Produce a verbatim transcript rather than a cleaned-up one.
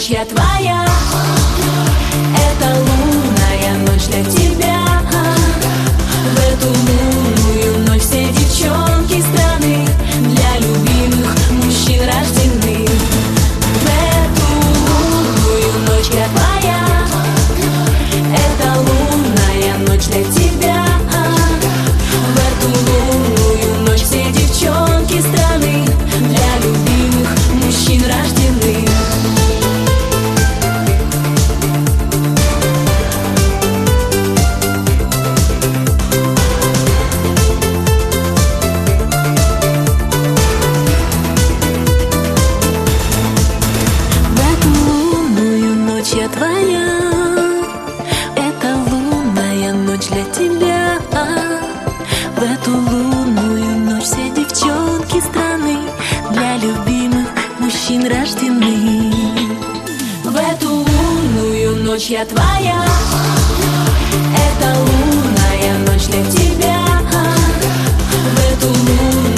ночь я твоя. Это лунная ночь для тебя. В эту лунную ночь все девчонки страны для любимых мужчин рождены. В эту лунную ночь я твоя. Это лунная ночь для тебя. В эту лунную ночь все девчонки страны для любимых мужчин рождены. Я твоя, это лунная ночь для тебя. В эту лунную ночь все девчонки страны для любимых мужчин рождены. В эту лунную ночь я твоя. Это лунная ночь для тебя. В эту лунную